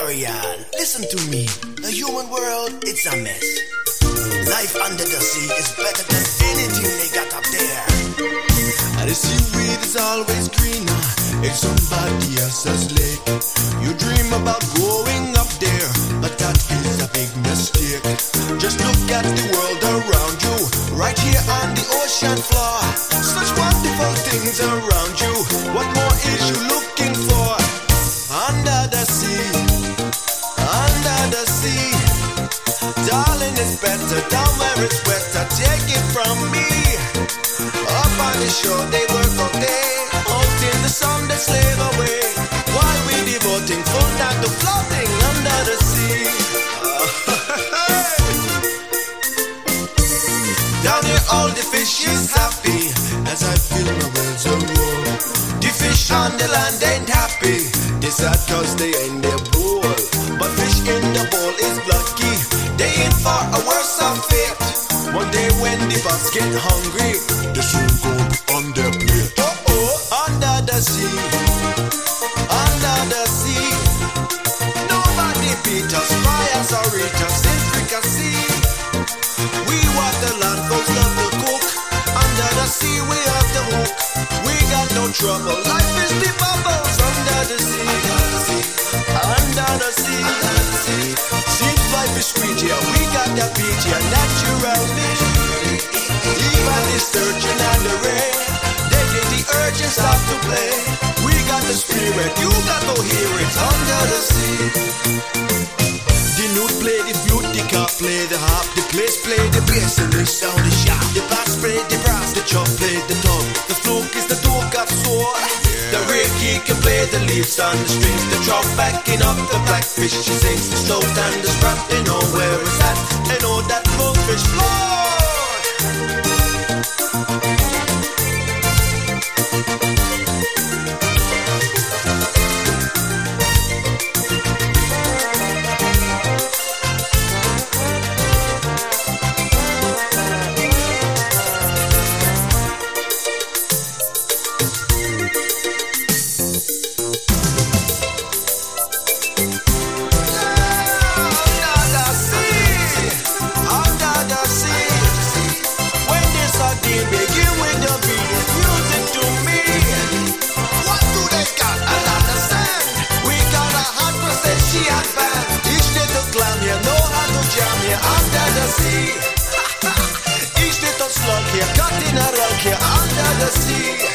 Ariel, listen to me. The human world, it's a mess. Life under the sea is better than anything they got up there. And the seaweed is always greener in somebody else's lake. You dream about going up there, but that is a big mistake. Just look at the world around you, right here on the ocean floor. Such wonderful things around you. What more is you looking for? Under the sea, under the sea. Darling, it's better down where it's wetter. Take it from me. Up on the shore, they work all day. Out in the sun, they slave away. While we devoting full time to floating under the sea. Down here, all the fish is happy as I fill my wells of water. The fish on the land ain't happy. They sad cause they ain't their bowl. But fish in the bowl is lucky. They in for a worse of fate. One day when the boss get hungry, they soon go on their plate. Under the sea, under the sea. Nobody beat us, fry us or eat us in fricassee. We waterland folks love to cook. Under the sea we have the hook. We got no trouble, life is the bubbles. Under the sea, under the sea, under the sea, under the sea. Seems life is sweet here, we got that beach here naturally. Even the sturgeon and the ray, they get the urge and start to play. We got the spirit, you got to hear it. Under the sea. The newt play the flute, the cop play the harp, the place play the bass and the sound is sharp. The bass play the brass, the chop play the drum. The fluke is the dog got sword. The reiki can play the leaves on the strings. The trout backing up the blackfish, she sings. The sloat and the strap, they know where it's at. They know that goldfish float. Ich steht dort slug hier, cut in a rug here under the sea.